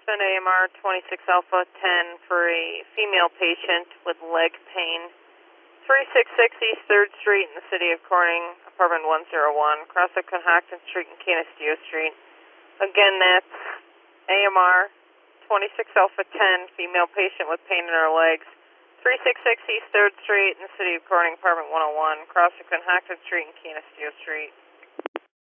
send AMR 26 Alpha 10 for a female patient with leg pain. 366 East 3rd Street in the city of Corning, apartment 101, cross of Cohocton Street and Canisteo Street. Again, that's AMR 26 Alpha 10, female patient with pain in her legs. 366 East 3rd Street in the city of Corning, apartment 101, cross of Cohocton Street and Canisteo Street.